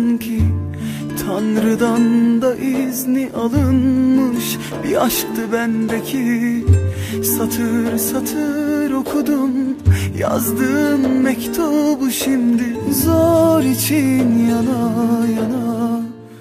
sanki. Tanrı'dan da izni alınmış bir aşktı bendeki. Satır satır okudum yazdığın mektubu, şimdi zor için yana yana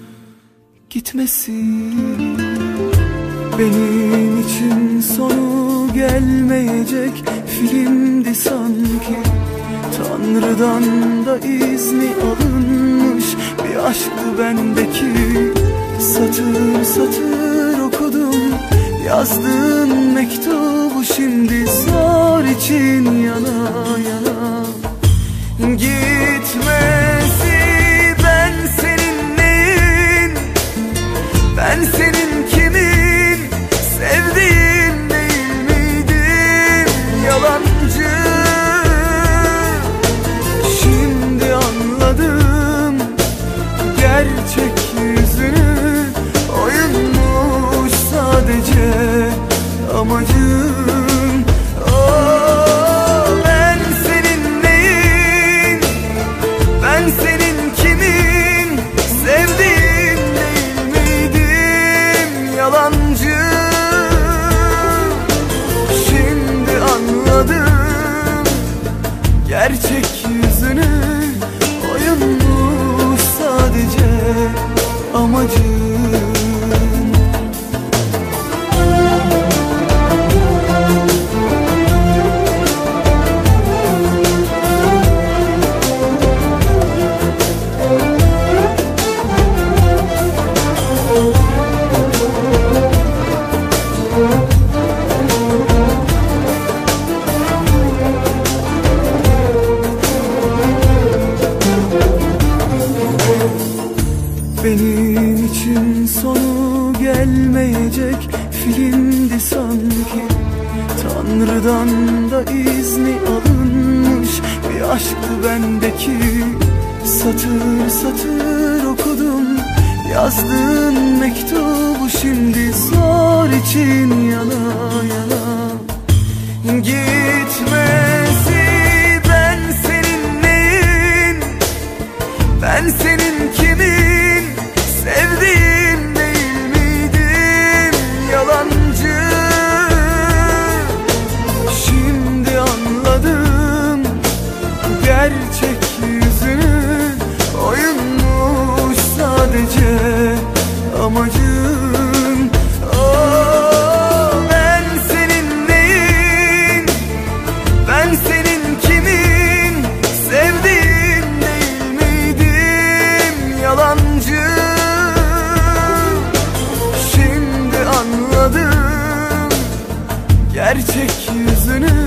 gitmesin. Benim için sonu gelmeyecek filmdi sanki. Tanrı'dan da izni alınmış bir aşktı bendeki. Satır satır okudum yazdığın mektubu, şimdi zor için yana yana gitmesi. Ben senin neyin, ben senin kimin, sevdiğin değil miydim yalancı? Şimdi anladım gerçek yüzünü, oyunmuş sadece amacım. Oh, ben senin neyin, ben senin kimin, sevdiğin değil miydim yalancı? Şimdi anladım gerçek yüzünü, oyunmuş sadece amacım. Benim için sonu gelmeyecek filmdi sanki. Tanrı'dan da izni alınmış bir aşktı bendeki. Satır satır okudum yazdığın mektubu, şimdi zor için yana yana gitmesi. Ben senin neyin, ben senin kimin, sevdiğin değil miydim yalancı? Şimdi anladım gerçek yüzünü, oyunmuş sadece amacım. Oh, ben senin neyin, ben senin kimin, sevdiğin değil miydim yalancı? Şimdi anladım gerçek yüzünü,